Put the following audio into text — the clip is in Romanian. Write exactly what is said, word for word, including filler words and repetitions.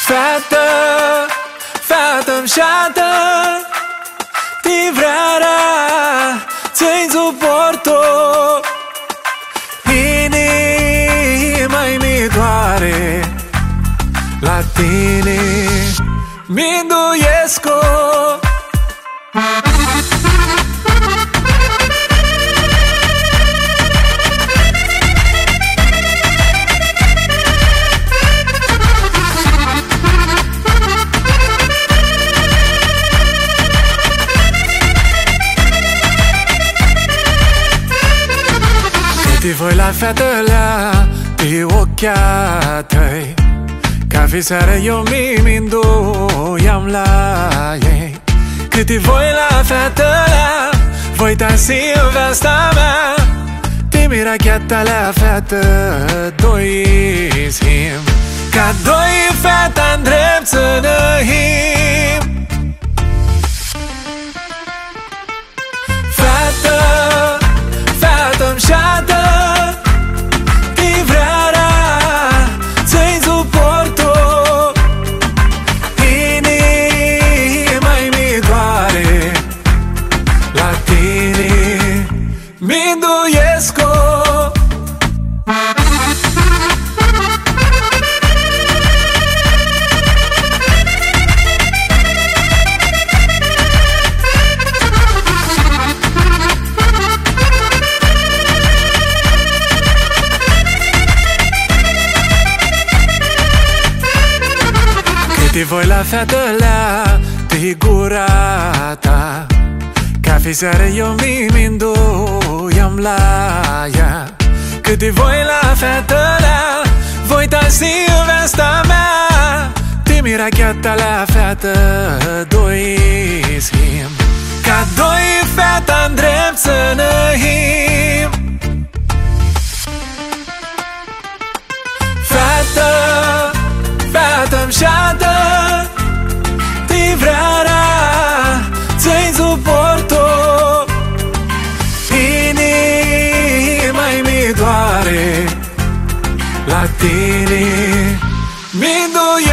Fată, fată-mi șată, livrarea ți-i suporto. Inima-i mi doare, la tine mi-nduiesc-o. Cât voi la fetele pe ochii tăi, ca fiseară eu mi-nduiam la ei. Cât voi la fetele, voi dansi în vesta mea, te mira chiata la fată, doi schimb, ca doi fete în drept să năhim. Fată, fată-mi șată, livrarea ți-i suporto. Inima-i mi doare, la tine mi-nduiesc-o. Cât voi la fetele pe gura ta, ca fiseară eu mi-nduiam la ea. Cât voi la fetele, voi dansi în vesta mea, te mira chiata la fată, doi schimb, ca doi fete în drept să năhim. Fată, fată-mi șată, livrarea ți-i suporto. Inima-i mi doare, la tine mi-nduiesc-o.